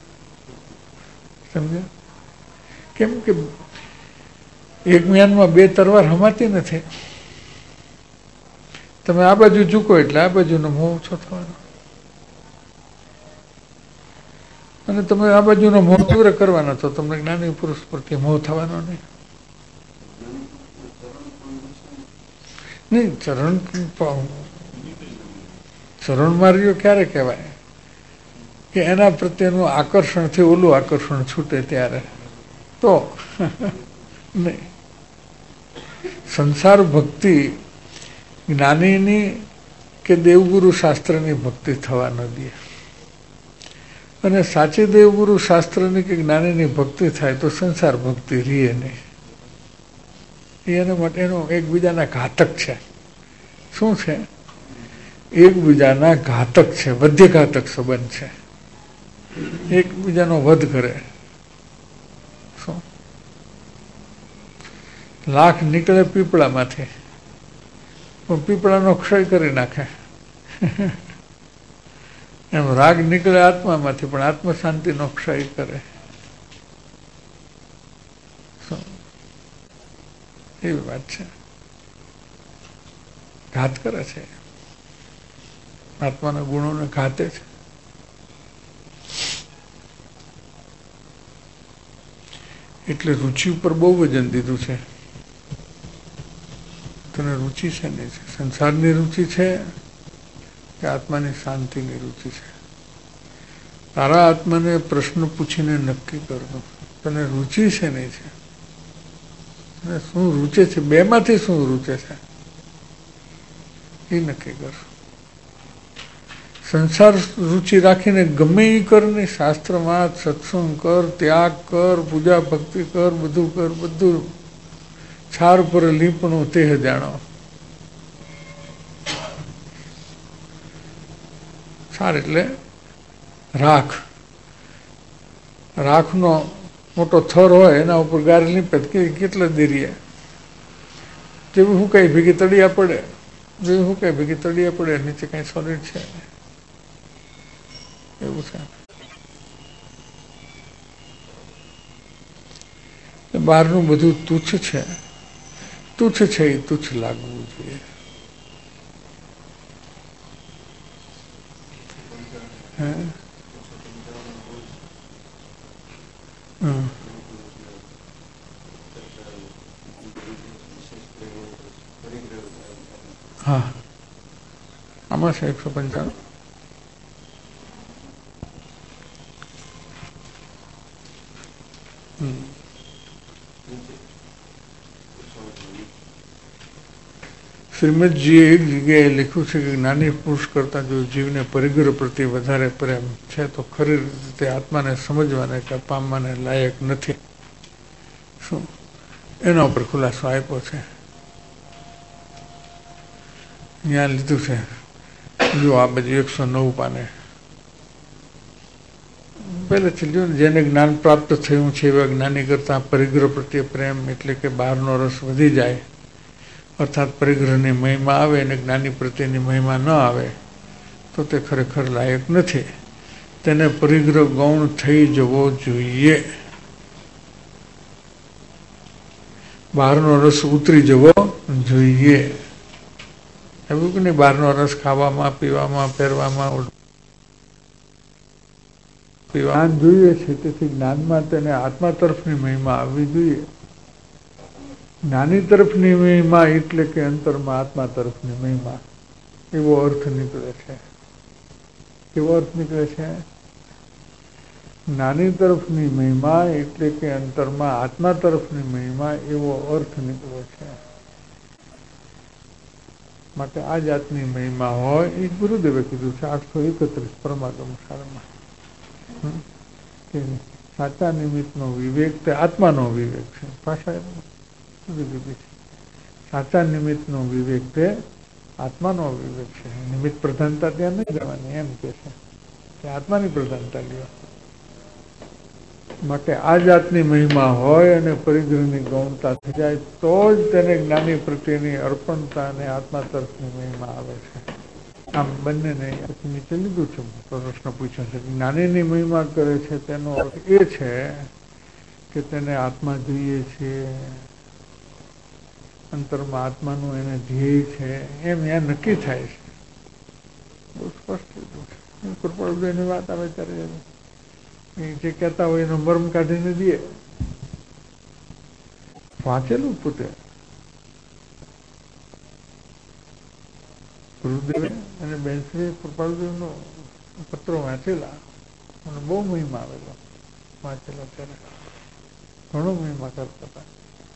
સમજે? કેમ કે એક જ્ઞાનમાં બે તરવાર હમાતી નથી. તમે આ બાજુ ઝૂકો એટલે આ બાજુનો મોહ ઓછો થવાનો, અને તમે આ બાજુનો મોહ તીવ્ર કરવાનો તો તમને જ્ઞાની પુરુષ પ્રત્યે મોહ થવાનો નહીં. નહીં, ચરણ ચરણમાં રહ્યો ક્યારે કહેવાય? કે એના પ્રત્યેનું આકર્ષણથી ઓલું આકર્ષણ છૂટે ત્યારે તો નહીં. સંસાર ભક્તિ જ્ઞાનીની કે દેવગુરુ શાસ્ત્રની ભક્તિ થવા ન દે. અને સાચી દેવગુરુ શાસ્ત્રની કે જ્ઞાનીની ભક્તિ થાય તો સંસાર ભક્તિ રીએ નહીં. એના માટે એનો એકબીજાના ઘાતક છે. શું છે? એકબીજાના ઘાતક છે, વધ્ય ઘાતક સંબંધ છે. એકબીજાનો વધ કરે. શું લાખ નીકળે પીપળામાંથી પણ પીપળાનો ક્ષય કરી નાખે. એમ રાગ નીકળે આત્મામાંથી પણ આત્મ શાંતિનો ક્ષય કરે. એવી વાત છે. ઘાત કરે છે, આત્માના ગુણોને ઘાતે છે. એટલે રુચિ ઉપર બહુ વજન દીધું છે. તને રુચિ છે નહીં છે? સંસારની રુચિ છે કે આત્માની શાંતિની રુચિ છે? તારા આત્માને પ્રશ્ન પૂછીને નક્કી કરજો, તને રુચિ છે નહીં છે? અને શું રૂચે છે? બે માંથી શું રૂચે છે એ નક્કી કરશો. સંસાર રુચિ રાખીને ગમે એ કર ને, શાસ્ત્રમાં સત્સંગ કર, ત્યાગ કર, પૂજા ભક્તિ કર, બધું કર, બધું છાર પર લીપણું તેહ જાણો. છાર એટલે રાખ. રાખનો મોટો થર હોય એના ઉપર ગાર લીપે કે કેટલા દેરીએ જેવું શું કઈ ભેગી તળિયા પડે, જેવું શું કઈ ભેગી તળિયા પડે, નીચે કઈ સોલિડ છે એવું છે. બહારનું બધું તુચ્છ છે. તુચ્છ છે એ તુચ્છ લાગવું જોઈએ. હા, આમાં છે એકસો પંચાણું. શ્રીમદજીએ એક જગ્યાએ લખ્યું છે કે જ્ઞાની પુરુષ કરતા જો જીવને પરિગ્રહ પ્રત્યે વધારે પ્રેમ છે તો ખરી રીતે આત્માને સમજવાને કે પામવાને લાયક નથી. શું એના ઉપર ખુલાસો આપ્યો છે. ત્યાં લીધું છે જો આ બધું એકસો નવ પાને પહેલેથી જો જેને જ્ઞાન પ્રાપ્ત થયું છે એવા જ્ઞાની કરતા પરિગ્રહ પ્રત્યે પ્રેમ એટલે કે બહારનો રસ વધી જાય, અર્થાત પરિગ્રહની મહિમા આવે અને જ્ઞાની પ્રત્યેની મહિમા ન આવે તો તે ખરેખર લાયક નથી. તેને પરિગ્રહ ગૌણ થઈ જવો જોઈએ, બહારનો રસ ઉતરી જવો જોઈએ. એવું કે નહીં, બહારનો રસ ખાવામાં, પીવામાં, પહેરવામાં જ્ઞાન જોઈએ છે, તેથી જ્ઞાનમાં તેને આત્મા તરફની મહિમા આવવી જોઈએ. જ્ઞાની તરફની મહિમા એટલે કે અંતરમાં આત્મા તરફની મહિમા, એવો અર્થ નીકળે છે. કેવો અર્થ નીકળે છે? જ્ઞાની તરફની મહિમા એટલે કે અંતરમાં આત્મા તરફની મહિમા, એવો અર્થ નીકળે છે. માટે આ જાતની મહિમા હોય એ ગુરુદેવે કીધું છે આઠસો એકત્રીસ પરમાગમ સારમાં કે સાચા નિમિત્તનો વિવેક તે આત્માનો વિવેક છે. ભાષા સાચા નિમિત્તનો વિવેક તે આત્માનો વિવેક છે. નિમિત્ત પ્રધાનતા ત્યાં નહીં જવાની, એમ કે છે કે આત્માની પ્રધાનતા લ્યો. માટે આ જાતની મહિમા હોય અને પરિગ્રહની ગૌણતા થઈ જાય તો જ તેને જ્ઞાની પ્રત્યેની અર્પણતા અને આત્મા તરફની મહિમા આવે છે. આમ બંનેને નીચે લીધું છે. પ્રશ્ન પૂછ્યો છે જ્ઞાનીની મહિમા કરે છે તેનો અર્થ એ છે કે તેને આત્મા જોઈએ છે, અંતરમાં આત્માનું એને ધ્યેય છે, એમ ત્યાં નક્કી થાય છે. બહુ સ્પષ્ટ લીધું છે. કૃપાળુદેવની વાત આવે ત્યારે જે કહેતા હોય એનો મર્મ કાઢીને દે. વાંચેલું પોતે ગુરુદેવે અને બેનશ્રી કૃપાળુદેવનો પત્રો વાંચેલા અને બહુ મહિમા આવેલો. વાંચેલો ત્યારે ઘણો મહિમા કરતા હતા.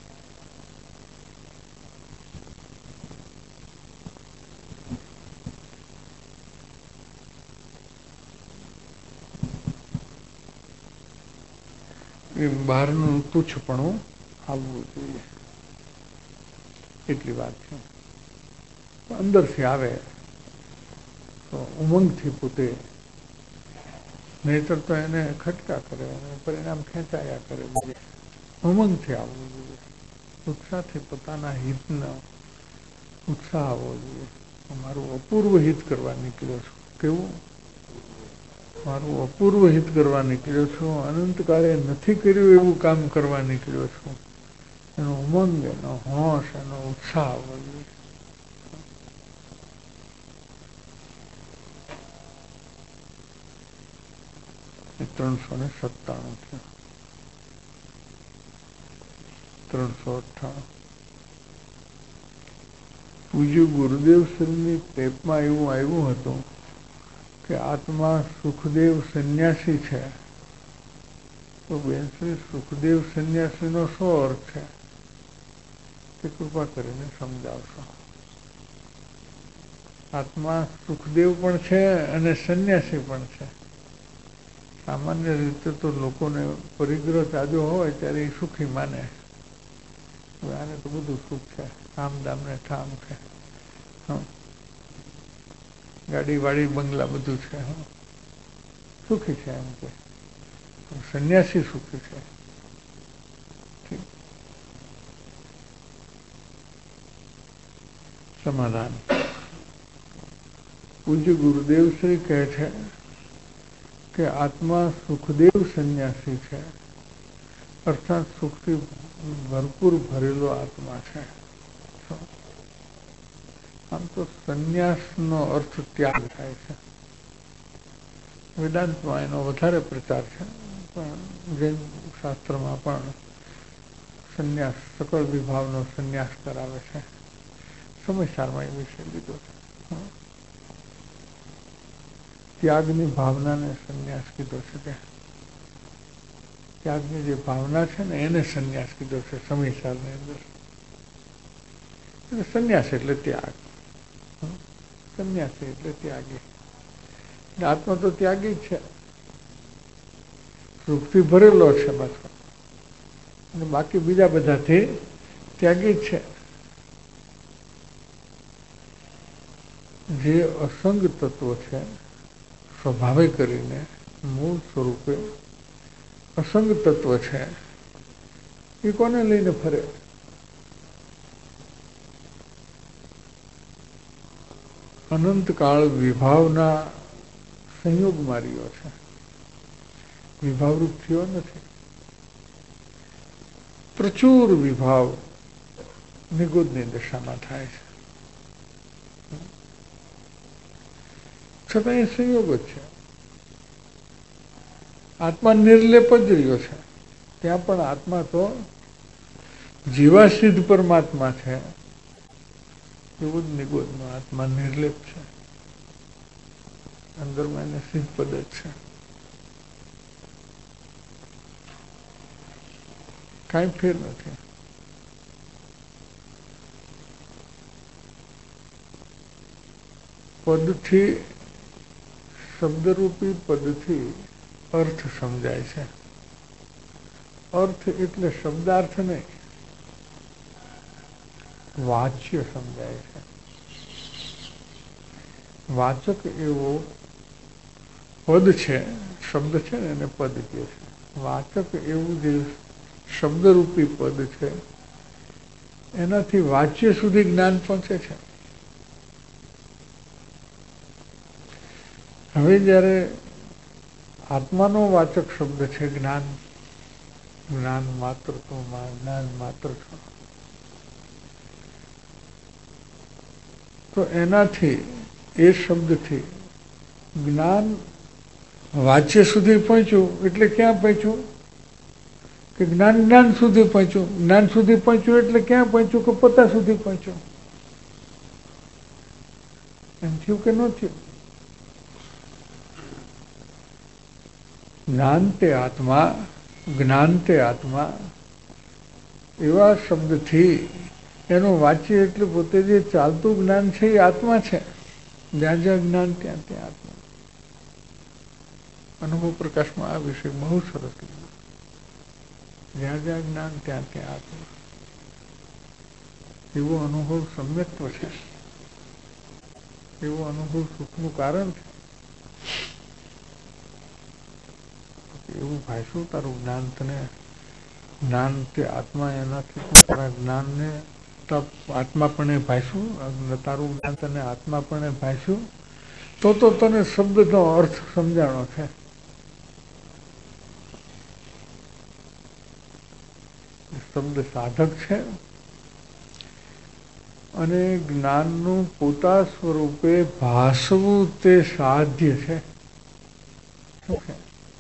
એ બહારનું તુચ્છપણું આવવું જોઈએ એટલી વાત છે. અંદરથી આવે તો ઉમંગથી પોતે, નહીતર તો એને ખટકા કરે, પરિણામ ખેંચાયા કરે. ઉમંગથી આવવું જોઈએ, ઉત્સાહથી પોતાના હિતનો ઉત્સાહ આવવો જોઈએ. મારું અપૂર્વ હિત કરવા નીકળ્યો છું. કેવું? મારું અપૂર્વ હિત કરવા નીકળ્યો છું, અનંતકાળે નથી કર્યું એવું કામ કરવા નીકળ્યો છું. એનો ઉમંગ, એનો હોશ, એનો ઉત્સાહ આવવો જોઈએ. ત્રણસો ને સત્તાણું છે. ત્રણસો અઠ્ઠાણું પૂજ્ય ગુરુદેવ શ્રીની ટેપમાં એવું આવ્યું હતું કે આત્મા સુખદેવ સંન્યાસી છે. તો બેન શ્રી સુખદેવ સંન્યાસીનો શું અર્થ છે તે કૃપા કરીને સમજાવશો. આત્મા સુખદેવ પણ છે અને સંન્યાસી પણ છે. સામાન્ય રીતે તો લોકોને પરિગ્રહ તાજો હોય ત્યારે એ સુખી માને. આને તો બધું સુખ છે, કામ દામ ને ઠામ છે, ગાડી વાડી બંગલા બધું છે, સુખી છે એમ કે. સંન્યાસી સુખી છે. સમાધાન. પૂજ્ય ગુરુદેવ શ્રી કહે છે કે આત્મા સુખદેવ સંન્યાસી છે, અર્થાત સુખથી ભરપૂર ભરેલો આત્મા છે. આમ તો સંન્યાસનો અર્થ ત્યાગ થાય છે. વેદાંતમાં એનો વધારે પ્રચાર છે, પણ જૈન શાસ્ત્રમાં પણ સંન્યાસ, સકળ વિભાવનો સંન્યાસ કરાવે છે. સમયસારમાં એ વિષય લીધો છે. ત્યાગની ભાવનાને સંન્યાસ કીધો છે. ત્યાગની જે ભાવના છે ને એને સંન્યાસ કીધો છે સમયસારની અંદર. સંન્યાસ એટલે ત્યાગ, સંન્યાસી એટલે ત્યાગી. આત્મા તો ત્યાગી જ છે, સુખથી ભરેલો છે પાછો, અને બાકી બીજા બધાથી ત્યાગી જ છે. જે અસંગ તત્વ છે સ્વભાવે કરીને મૂળ સ્વરૂપે અસંગ તત્વ છે એ કોને લઈને ફરે? અનંતકાળ વિભાવના સંયોગ માર્યો છે, વિભાવરૂપ થયો નથી. પ્રચુર વિભાવ નિગુદની દશામાં થાય છે, છતાં એ સંયોગ જ છે. આત્મા નિર્લેપ જ રહ્યો છે, ત્યાં પણ આત્મા તો જીવાસિદ્ધ પરમાત્મા છે, એવું જ નિગોદનો આત્મા નિર્લેપ છે, અંદરમાં એને સિદ્ધ પદ જ છે, કાંઈ ફેર નથી. પદથી, શબ્દરૂપી પદથી અર્થ સમજાય છે. અર્થ એટલે શબ્દાર્થ નહીં, વાચ્ય સમજાય છે. વાચક એવો પદ છે, શબ્દ છે ને એને પદ કહે છે. વાચક એવું જે શબ્દરૂપી પદ છે એનાથી વાચ્ય સુધી જ્ઞાન પહોંચે છે. હવે જ્યારે આત્માનો વાચક શબ્દ છે જ્ઞાન, જ્ઞાન માત્ર તો જ્ઞાન માત્ર છો, તો એનાથી એ શબ્દથી જ્ઞાન વાચ્ય સુધી પહોંચ્યું. એટલે ક્યાં પહોંચ્યું? કે જ્ઞાન જ્ઞાન સુધી પહોંચ્યું. જ્ઞાન સુધી પહોંચ્યું એટલે ક્યાં પહોંચ્યું? કે પોતા સુધી પહોંચ્યું. એમ થયું કે ન થયું? જ્ઞાનતે આત્મા, જ્ઞાનતે આત્મા એવા શબ્દથી એનું વાચ્ય એટલે પોતે જે ચાલતું જ્ઞાન છે એ આત્મા છે. જ્યાં જ્યાં જ્ઞાન ત્યાં ત્યાં આત્મા. અનુભવ પ્રકાશમાં આ વિષય બહુ સરસ લીધો. જ્યાં જ્યાં જ્ઞાન ત્યાં ત્યાં આત્મા, એવો અનુભવ સમ્યક્ત્વ છે, એવો અનુભવ સુખનું કારણ છે. એવું ભાઈશું તારું જ્ઞાન તને, જ્ઞાન તે આત્મા, એનાથી તારા જ્ઞાનને આત્મા પણ ભાઈશું, તારું જ્ઞાન તને આત્મા પણ ભાઈશું, તો તો તને શબ્દનો અર્થ સમજાણો છે. શબ્દ સાધક છે અને જ્ઞાનનું પોતા સ્વરૂપે ભાસવું તે સાધ્ય છે. શું છે?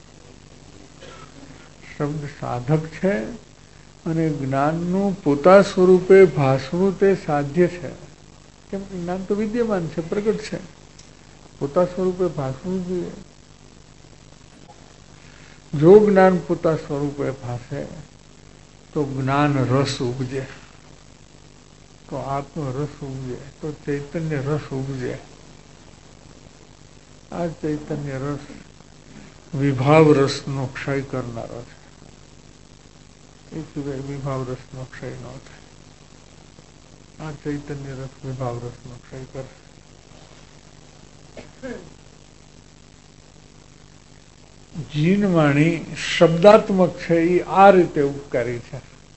શબ્દ સાધક છે અને જ્ઞાનનું પોતા સ્વરૂપે ભાસવું તે સાધ્ય છે. કેમ? જ્ઞાન તો વિદ્યમાન છે, પ્રગટ છે, પોતા સ્વરૂપે ભાસવું જોઈએ. જો જ્ઞાન પોતા સ્વરૂપે ભાસે તો જ્ઞાન રસ ઉપજે, તો આત્મ રસ ઉપજે, તો ચૈતન્ય રસ ઉપજે. આ ચૈતન્ય રસ વિભાવ રસનો ક્ષય કરનારો છે. એ સિવાય વિભાવ રસનો ક્ષય ન થાય. આ ચૈતન્ય રસ વિભાવ રસનો ક્ષય કરશે. જીનવાણી શબ્દાત્મક છે, એ આ રીતે ઉપકારી છે.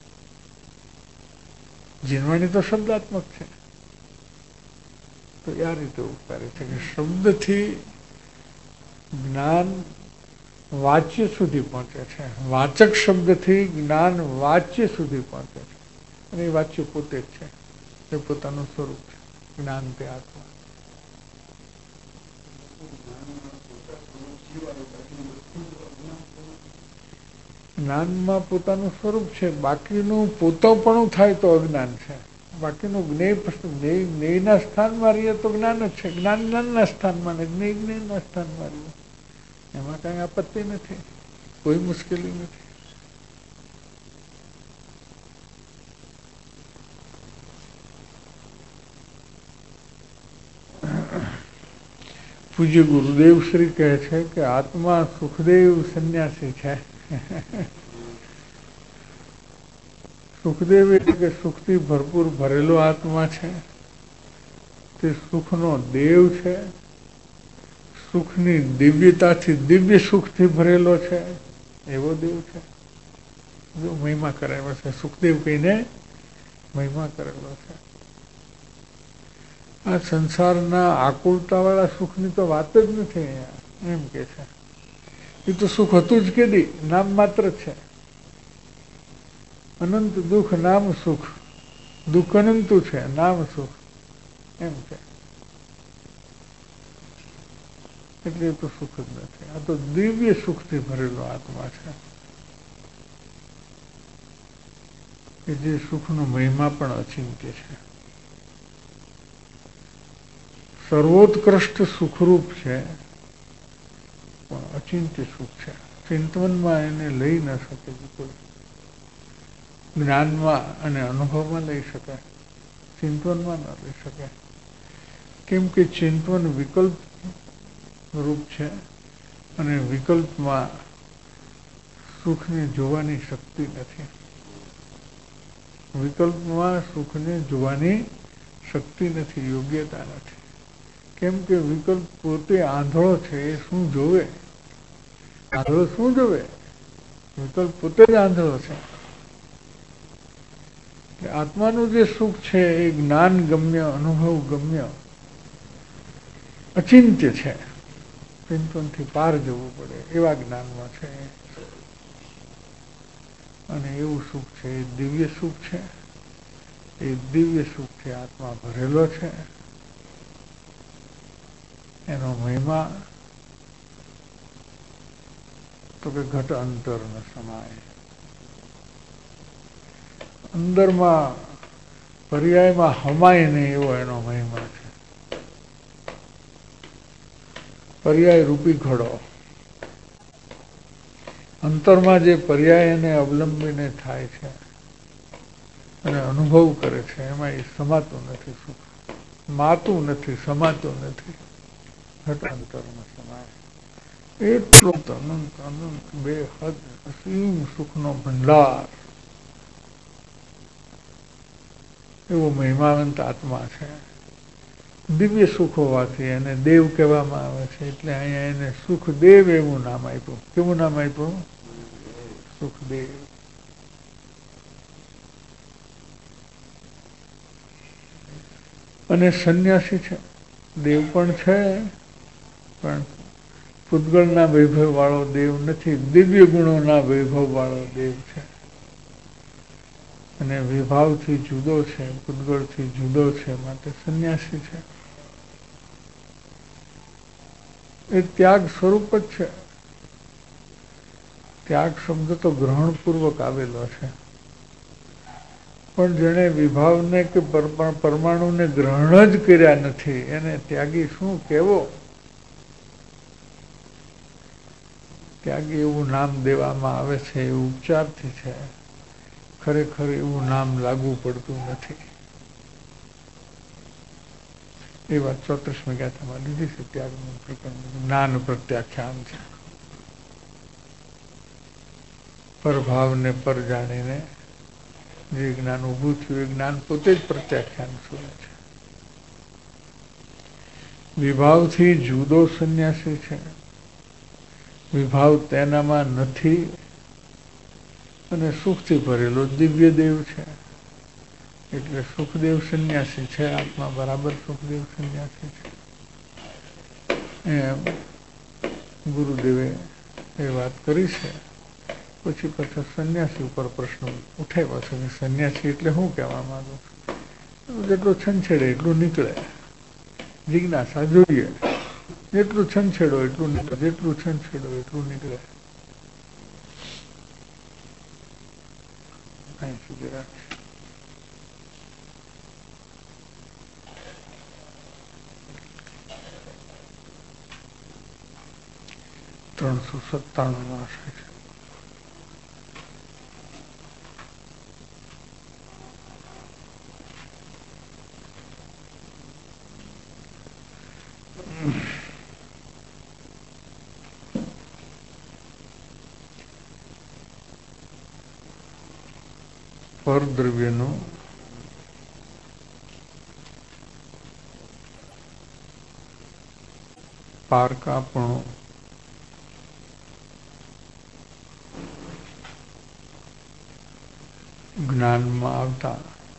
જીનવાણી તો શબ્દાત્મક છે, તો આ રીતે ઉપકારી છે કે શબ્દથી જ્ઞાન વાચ્ય સુધી પહોંચે છે. વાચક શબ્દથી જ્ઞાન વાચ્ય સુધી પહોંચે છે, અને એ વાચ્ય પોતે જ છે, એ પોતાનું સ્વરૂપ છે. જ્ઞાન તે આત્મા. જ્ઞાનમાં પોતાનું સ્વરૂપ છે, બાકીનું પોતાપણું થાય તો અજ્ઞાન છે. બાકીનું જ્ઞેય જ્ઞેયના સ્થાનમાં રહીએ તો જ્ઞાન જ છે. જ્ઞાન જ્ઞાનના સ્થાનમાં ને જ્ઞેય જ્ઞેયના સ્થાનમાં રહીએ, એમાં કઈ આપત્તિ નથી, કોઈ મુશ્કેલી નથી. પૂજ્ય ગુરુદેવ શ્રી કહે છે કે આત્મા સુખદેવ સંન્યાસી છે. સુખદેવ એટલે કે સુખથી ભરપૂર ભરેલો આત્મા છે, તે સુખનો દેવ છે, સુખની દિવ્યતાથી દિવ્ય સુખથી ભરેલો છે, એવો દેવ છે. જો મહિમા કરેલો છે, સુખદેવ કહીને મહિમા કરેલો છે. આ સંસારના આકુલતા વાળા સુખની તો વાત જ નથી અહીંયા, એમ કે છે. એ તો સુખ હતું જ કેદી, નામ માત્ર છે. અનંત દુઃખ નામ સુખ, દુઃખ અનંતું છે, નામ સુખ, એમ છે. એટલે એ તો સુખ જ નથી, આ તો દિવ્ય સુખથી ભરેલો આત્મા છે, કે જે સુખનો મહિમા પણ અચિંત્ય છે. સર્વોત્કૃષ્ટ સુખરૂપ છે, પણ અચિંત્ય સુખ છે. ચિંતવનમાં એને લઈ ન શકે, જ્ઞાનમાં અને અનુભવમાં લઈ શકાય, ચિંતવનમાં ન લઈ શકાય. કેમ કે ચિંતવન વિકલ્પ રૂપ છે, અને વિકલ્પમાં સુખને જોવાની શક્તિ નથી. વિકલ્પમાં સુખને જોવાની શક્તિ નથી, યોગ્યતા નથી. કેમ કે વિકલ્પ પોતે આંધળો છે, એ શું જોવે? આંધળો શું જોવે? વિકલ્પ પોતે જ આંધળો છે. આત્માનું જે સુખ છે એ જ્ઞાન ગમ્ય, અનુભવ ગમ્ય, અચિંત્ય છે. ચિંતનથી પાર જવું પડે એવા જ્ઞાનમાં છે. અને એવું સુખ છે એ દિવ્ય સુખ છે. એ દિવ્ય સુખથી આત્મા ભરેલો છે. એનો મહિમા તો કે ઘટ અંતર ન સમાય. અંદરમાં પર્યાયમાં હમાય નહીં એવો એનો મહિમા છે. પર્યાય રૂપી ઘડો અંતરમાં જે પર્યાયને અવલંબીને થાય છે અને અનુભવ કરે છે, એમાં એ સમાતું નથી. સુખ માતું નથી, સમાતું નથી. ઘટ અંતરમાં સમાય એટલો અનંત અનંત બે હદ અસીમ સુખનો ભંડાર, એવો મહિમાવંત આત્મા છે. દિવ્ય સુખ હોવાથી એને દેવ કહેવામાં આવે છે. એટલે અહીંયા એને સુખદેવ એવું નામ આપ્યું. કેવું નામ આપ્યું? સુખદેવ. અને સંન્યાસી છે, દેવ પણ છે, પણ પૂતગળના વૈભવ વાળો દેવ નથી, દિવ્ય ગુણોના વૈભવ વાળો દેવ છે. અને વિભાવથી જુદો છે, પૂતગળથી જુદો છે, માટે સંન્યાસી છે. એ ત્યાગ સ્વરૂપ જ છે. ત્યાગ શબ્દ તો ગ્રહણપૂર્વક આવેલો છે, પણ જેણે વિભાવને કે પરમાણુને ગ્રહણ જ કર્યા નથી, એને ત્યાગી શું કહેવો? ત્યાગી એવું નામ દેવામાં આવે છે, એ ઉપચારથી છે. ખરેખર એવું નામ લાગુ પડતું નથી. એ વાત ચોત્રીસમી ગાથામાં લીધી છે. ત્યાગનું પ્રકરણ જ્ઞાન પ્રત્યાખ્યાન છે. પરભાવને પર જાણીને જે જ્ઞાન ઊભું થયું, એ જ્ઞાન પોતે જ પ્રત્યાખ્યાન સ્વરૂપ છે. વિભાવથી જુદો સંન્યાસી છે. વિભાવ તેનામાં નથી, અને સુખથી ભરેલો દિવ્ય દેવ છે. એટલે સુખદેવ સંન્યાસી છે. આત્મા બરાબર સુખદેવ સંન્યાસી છે. એમ ગુરુદેવે એ વાત કરી છે. પછી પાછા સંન્યાસી ઉપર પ્રશ્ન ઉઠાવ્યો છે કે સંન્યાસી એટલે શું કહેવા માંગુ? જેટલું છંછેડે એટલું નીકળે. જિજ્ઞાસા જોઈએ, જેટલું છંછેડો એટલું નીકળે, જેટલું છંછેડો એટલું નીકળે. અહીં સુધી રાખે. ત્રણસો સત્તાણું નો આશય છે. પરદ્રવ્યનો પારકાપણું જ્ઞાનમાં આવતા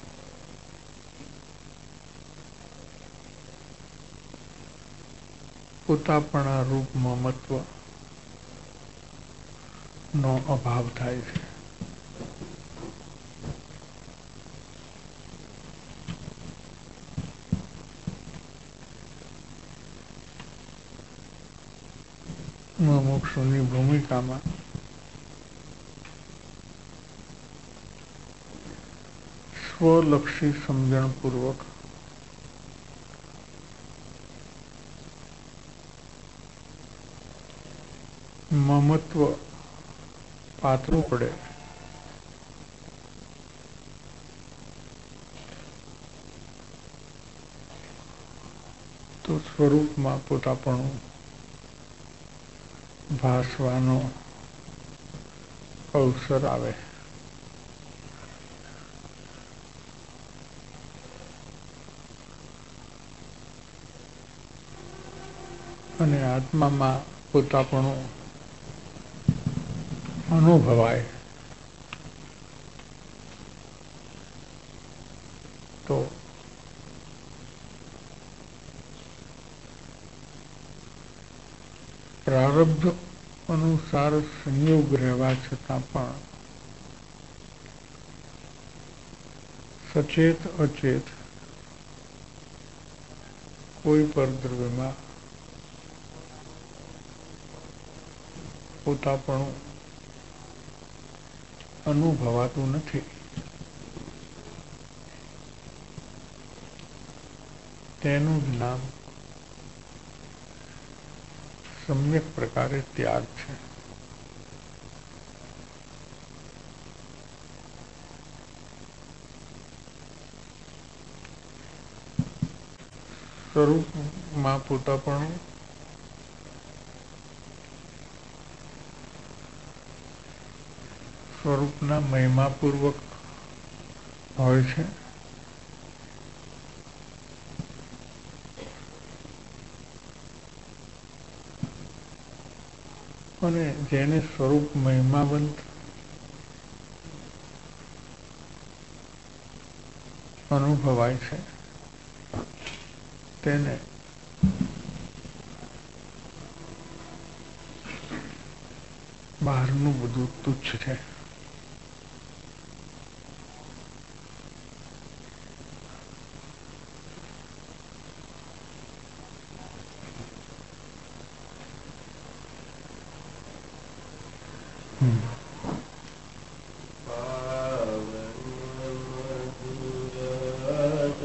પોતાપણા રૂપ મમત્વ નો અભાવ થાય છે. મુમુક્ષુની ભૂમિકામાં સ્વલક્ષી સમજણપૂર્વક મમત્વ પાતળું પડે તો સ્વરૂપમાં પોતાપણું ભાસવાનો અવસર આવે. અને આત્મામાં પોતાપણું અનુભવાય તો પ્રારબ્ધ અનુસાર સંયોગ રહેવા છતાં પણ સચેત અચેત કોઈ પરદ્રવ્યમાં પોતાપણું અનુભવાતું નથી. તેનું જ નામ સમ્યક પ્રકારે ત્યાગ છે. સ્વરૂપમાં પોતાપણું સ્વરૂપના મહિમાપૂર્વક હોય છે. અને જેને સ્વરૂપ મહિમાવંત અનુભવાય છે તેને બહારનું બધું તુચ્છ છે. Hmm.